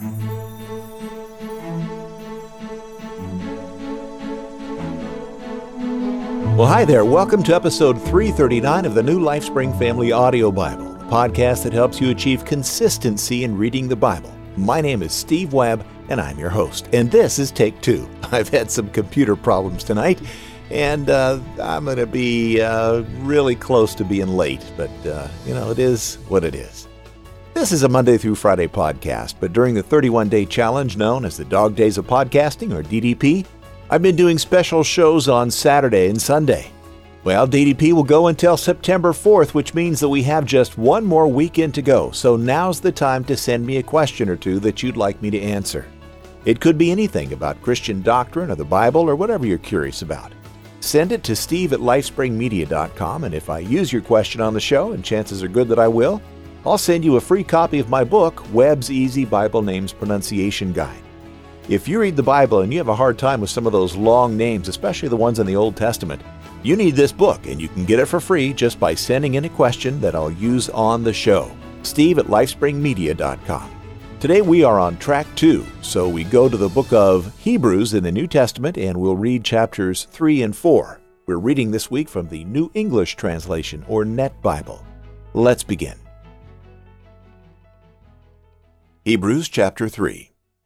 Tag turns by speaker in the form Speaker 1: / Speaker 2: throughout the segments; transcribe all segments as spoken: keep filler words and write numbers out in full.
Speaker 1: Well, hi there. Welcome to episode three thirty-nine of the New LifeSpring Family Audio Bible, the podcast that helps you achieve consistency in reading the Bible. My name is Steve Webb, and I'm your host. And this is take two. I've had some computer problems tonight, and uh, I'm going to be uh, really close to being late. But, uh, you know, it is what it is. This is a Monday through Friday podcast, but during the thirty-one day challenge known as the Dog Days of Podcasting, or D D P, I've been doing special shows on Saturday and Sunday. Well, D D P will go until September fourth, which means that we have just one more weekend to go, so now's the time to send me a question or two that you'd like me to answer. It could be anything about Christian doctrine or the Bible or whatever you're curious about. Send it to steve at lifespring media dot com, and if I use your question on the show, and chances are good that I will, I'll send you a free copy of my book, Webb's Easy Bible Names Pronunciation Guide. If you read the Bible and you have a hard time with some of those long names, especially the ones in the Old Testament, you need this book, and you can get it for free just by sending in a question that I'll use on the show. Steve at lifespring media dot com. Today we are on track two, so we go to the book of Hebrews in the New Testament, and we'll read chapters three and four. We're reading this week from the New English Translation, or Net Bible. Let's begin. Hebrews chapter three.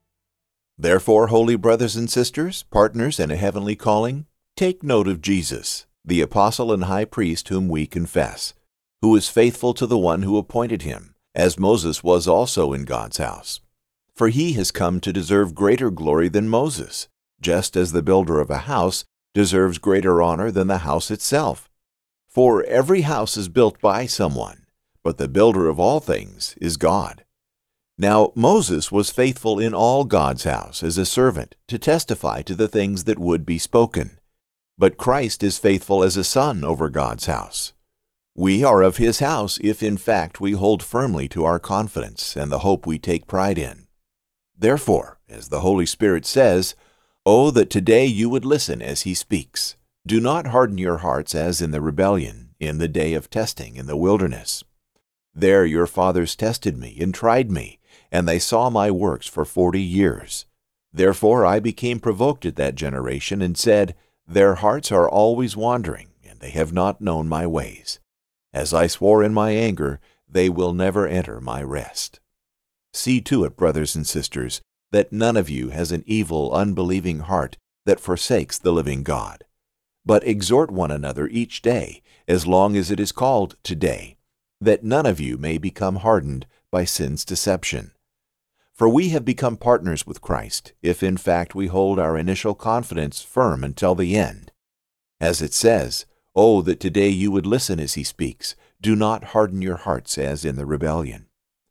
Speaker 1: Therefore, holy brothers and sisters, partners in a heavenly calling, take note of Jesus, the apostle and high priest whom we confess, who is faithful to the one who appointed him, as Moses was also in God's house. For he has come to deserve greater glory than Moses, just as the builder of a house deserves greater honor than the house itself. For every house is built by someone, but the builder of all things is God. Now Moses was faithful in all God's house as a servant to testify to the things that would be spoken. But Christ is faithful as a son over God's house. We are of his house if in fact we hold firmly to our confidence and the hope we take pride in. Therefore, as the Holy Spirit says, "Oh, that today you would listen as he speaks. Do not harden your hearts as in the rebellion, in the day of testing in the wilderness. There your fathers tested me and tried me, and they saw my works for forty years. Therefore I became provoked at that generation and said, Their hearts are always wandering, and they have not known my ways. As I swore in my anger, they will never enter my rest. See to it, brothers and sisters, that none of you has an evil, unbelieving heart that forsakes the living God. But exhort one another each day, as long as it is called today, that none of you may become hardened by sin's deception. For we have become partners with Christ, if in fact we hold our initial confidence firm until the end. As it says, Oh, that today you would listen as he speaks. Do not harden your hearts as in the rebellion.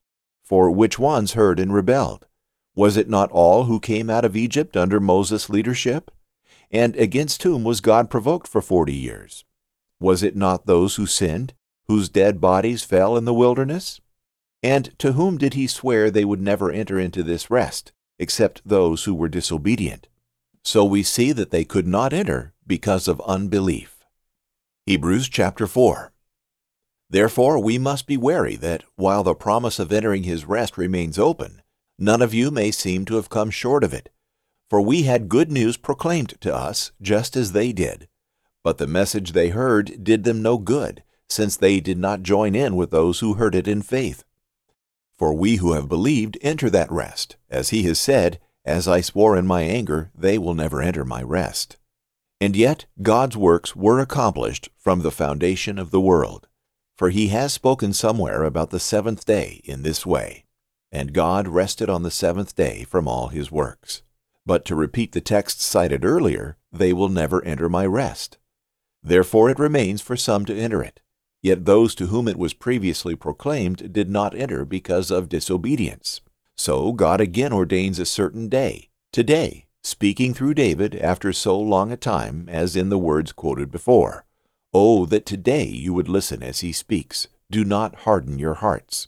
Speaker 1: For which ones heard and rebelled? Was it not all who came out of Egypt under Moses' leadership? And against whom was God provoked for forty years? Was it not those who sinned, whose dead bodies fell in the wilderness? And to whom did he swear they would never enter into this rest, except those who were disobedient? So we see that they could not enter because of unbelief. Hebrews chapter four. Therefore we must be wary that, while the promise of entering his rest remains open, none of you may seem to have come short of it. For we had good news proclaimed to us, just as they did. But the message they heard did them no good, since they did not join in with those who heard it in faith. For we who have believed enter that rest, as he has said, As I swore in my anger, they will never enter my rest. And yet God's works were accomplished from the foundation of the world. For he has spoken somewhere about the seventh day in this way, And God rested on the seventh day from all his works. But to repeat the text cited earlier, they will never enter my rest. Therefore it remains for some to enter it. Yet those to whom it was previously proclaimed did not enter because of disobedience. So God again ordains a certain day, today, speaking through David after so long a time, as in the words quoted before. Oh, that today you would listen as he speaks. Do not harden your hearts.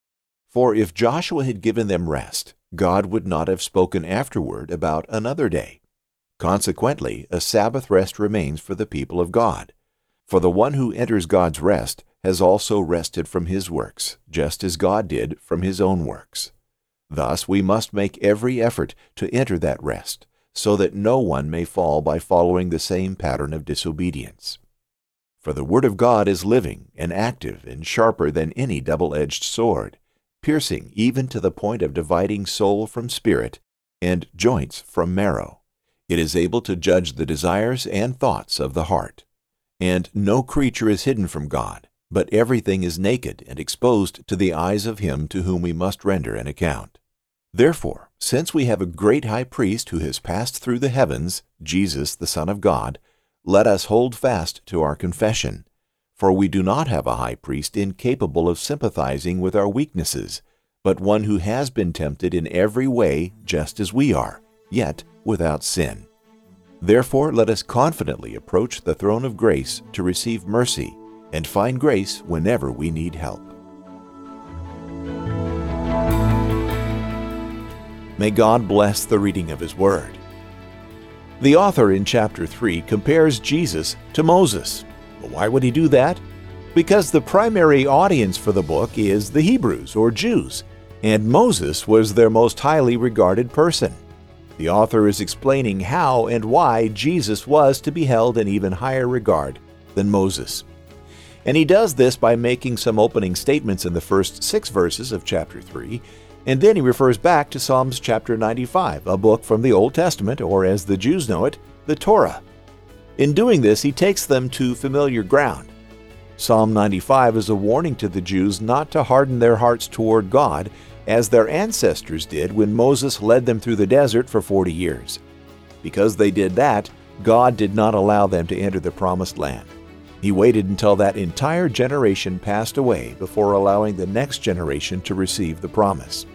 Speaker 1: For if Joshua had given them rest, God would not have spoken afterward about another day. Consequently, a Sabbath rest remains for the people of God. For the one who enters God's rest has also rested from his works, just as God did from his own works. Thus we must make every effort to enter that rest, so that no one may fall by following the same pattern of disobedience. For the Word of God is living and active and sharper than any double-edged sword, piercing even to the point of dividing soul from spirit and joints from marrow. It is able to judge the desires and thoughts of the heart. And no creature is hidden from God, but everything is naked and exposed to the eyes of him to whom we must render an account. Therefore, since we have a great high priest who has passed through the heavens, Jesus, the Son of God, let us hold fast to our confession. For we do not have a high priest incapable of sympathizing with our weaknesses, but one who has been tempted in every way just as we are, yet without sin. Therefore let us confidently approach the throne of grace to receive mercy and find grace whenever we need help. May God bless the reading of His Word. The author in chapter three compares Jesus to Moses. Why would he do that? Because the primary audience for the book is the Hebrews or Jews, and Moses was their most highly regarded person. The author is explaining how and why Jesus was to be held in even higher regard than Moses. And he does this by making some opening statements in the first six verses of chapter three, and then he refers back to Psalms chapter ninety-five, a book from the Old Testament, or as the Jews know it, the Torah. In doing this, he takes them to familiar ground. Psalm ninety-five is a warning to the Jews not to harden their hearts toward God, as their ancestors did when Moses led them through the desert for forty years. Because they did that, God did not allow them to enter the promised land. He waited until that entire generation passed away before allowing the next generation to receive the promise.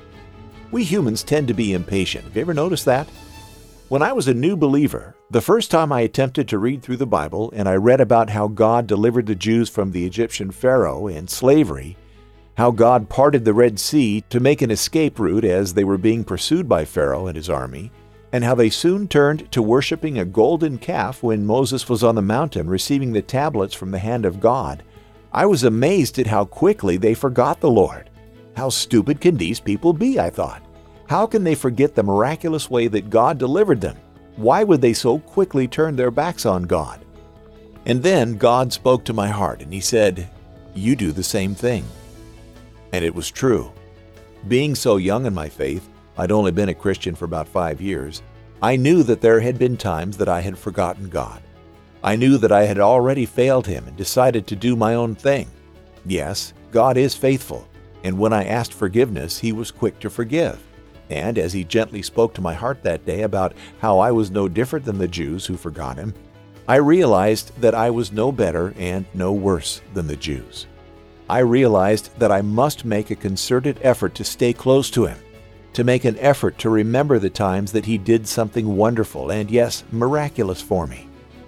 Speaker 1: We humans tend to be impatient. Have you ever noticed that? When I was a new believer, the first time I attempted to read through the Bible and I read about how God delivered the Jews from the Egyptian Pharaoh and slavery, how God parted the Red Sea to make an escape route as they were being pursued by Pharaoh and his army, and how they soon turned to worshiping a golden calf when Moses was on the mountain receiving the tablets from the hand of God, I was amazed at how quickly they forgot the Lord. How stupid can these people be, I thought. How can they forget the miraculous way that God delivered them? Why would they so quickly turn their backs on God? And then God spoke to my heart and He said, "You do the same thing." And it was true. Being so young in my faith, I'd only been a Christian for about five years, I knew that there had been times that I had forgotten God. I knew that I had already failed Him and decided to do my own thing. Yes, God is faithful, and when I asked forgiveness, He was quick to forgive. And as He gently spoke to my heart that day about how I was no different than the Jews who forgot Him, I realized that I was no better and no worse than the Jews. I realized that I must make a concerted effort to stay close to Him, to make an effort to remember the times that He did something wonderful and, yes, miraculous for me.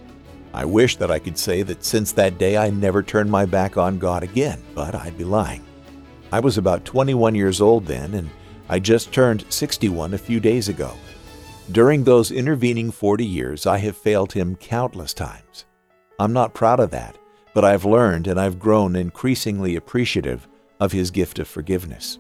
Speaker 1: I wish that I could say that since that day I never turned my back on God again, but I'd be lying. I was about twenty-one years old then, and I just turned sixty-one a few days ago. During those intervening forty years, I have failed Him countless times. I'm not proud of that, but I've learned and I've grown increasingly appreciative of His gift of forgiveness.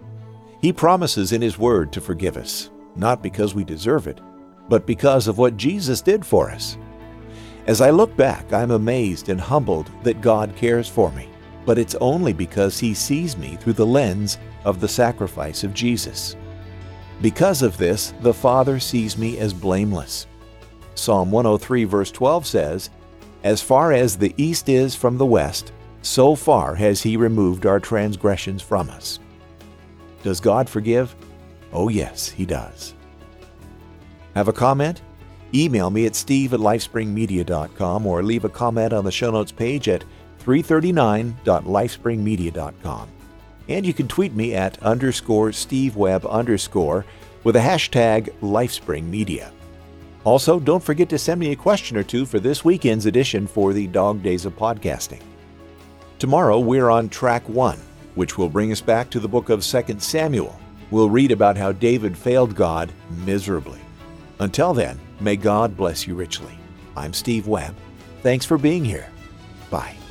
Speaker 1: He promises in His Word to forgive us, not because we deserve it, but because of what Jesus did for us. As I look back, I'm amazed and humbled that God cares for me, but it's only because He sees me through the lens of the sacrifice of Jesus. Because of this, the Father sees me as blameless. Psalm one oh three verse twelve says, "As far as the east is from the west, so far has He removed our transgressions from us." Does God forgive? Oh yes, He does. Have a comment? Email me at steve at lifespringmedia dot com or leave a comment on the show notes page at three thirty-nine dot lifespringmedia dot com. And you can tweet me at underscore stevewebb underscore with a hashtag LifespringMedia. Also, don't forget to send me a question or two for this weekend's edition for the Dog Days of Podcasting. Tomorrow we're on track one, which will bring us back to the book of Second Samuel. We'll read about how David failed God miserably. Until then, may God bless you richly. I'm Steve Webb. Thanks for being here. Bye.